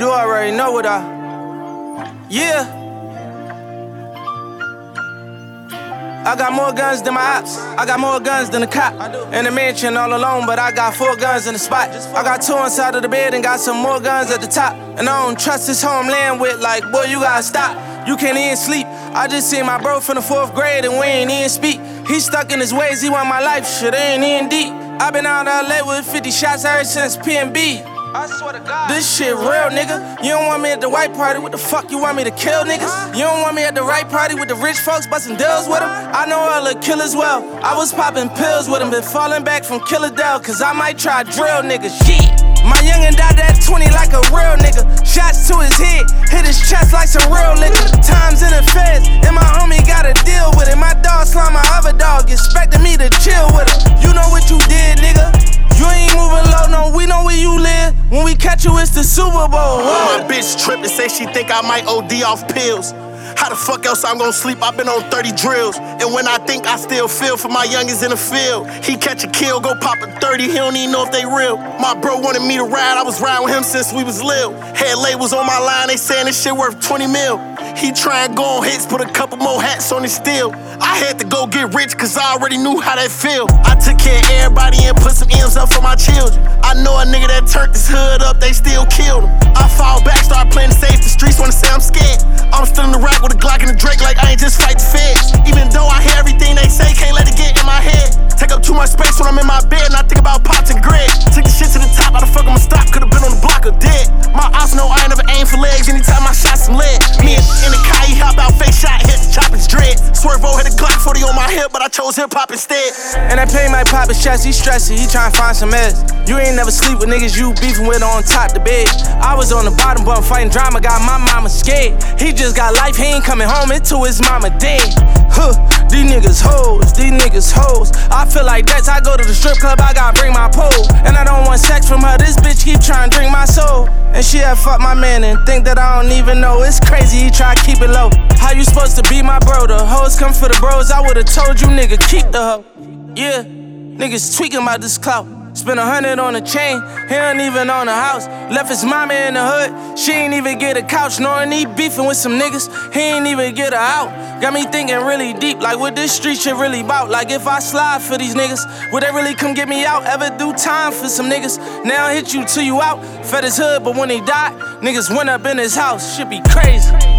You already know what Yeah. I got more guns than my ops. I got more guns than a cop. In the mansion all alone, but I got 4 guns in the spot. I got 2 inside of the bed and got some more guns at the top. And I don't trust this homeland with like, boy, you gotta stop. You can't even sleep. I just seen my bro from the 4th grade and we ain't even speak. He stuck in his ways, he want my life, shit ain't even deep. I been out of LA with 50 shots ever since PNB. I swear to God. This shit real, nigga. You don't want me at the white party, what the fuck you want me to kill niggas? You don't want me at the right party with the rich folks busting deals with them? I know all the killers well. I was popping pills with them, been falling back from Killer Dell, cause I might try drill niggas. Shit. My youngin' died at 20 like a real nigga. Shots to his head, hit his chest like some real nigga. Times in the feds, and my homie gotta deal with it. My dog slime my other dog, expecting me to chill with him. You know what you did, nigga. You ain't moving low, no, we know where you live. When we catch you, it's the Super Bowl. My bitch trippin', say she think I might OD off pills. How the fuck else I'm gon' sleep? I've been on 30 drills. And when I think I still feel for my youngins in the field, he catch a kill, go pop a 30, he don't even know if they real. My bro wanted me to ride, I was riding with him since we was little. Head labels on my line, they saying this shit worth 20 mil. He try and go on hits, put a couple more hats on his steel. I had to go get rich, cause I already knew how that feel. I took care of everybody and put some M's up for my children. I know a nigga that turned his hood up, they still killed him. I fall back, start playing safe, the streets wanna say I'm scared. I'm still in the rack with a Glock and a Drake like I ain't just fight the feds. Even though I hear everything they say, can't let it get in my head. Take up too much space when I'm in my bed and I think about Pops and Greg. Took the shit to the top, how the fuck I'ma stop? Could've been on the block or dead. My ops know I ain't never aim for legs anytime I shot some lead. Me in the car, he hop out, face shot, hit the chop his dread. Swervo had a Glock 40 on my hip, but I chose hip-hop instead. And that pain might pop his chest, he stressing, he tryna find some meds. You ain't never sleep with niggas you beefing with on top the bed. I was on the bottom, but I'm fighting drama, got my mama scared. He just got life, he ain't coming home until his mama dead. Huh, these niggas hoes, these niggas hoes. I feel like that's I go to the strip club, I gotta bring my pole. And I don't want sex from her, this bitch keep trying to drink my soul. And she had fucked my man and think that I don't even know. It's crazy, he try to keep it low. How you supposed to be my bro? The hoes come for the bros, I would've told you nigga, keep the hoe. Yeah, niggas tweaking about this clout. Spent 100 on a chain, he don't even own a house. Left his mama in the hood, she ain't even get a couch. Knowing he beefing with some niggas, he ain't even get her out. Got me thinking really deep, like what this street shit really bout. Like if I slide for these niggas, would they really come get me out? Ever do time for some niggas? Now I hit you till you out. Fed his hood, but when he died, niggas went up in his house. Shit be crazy.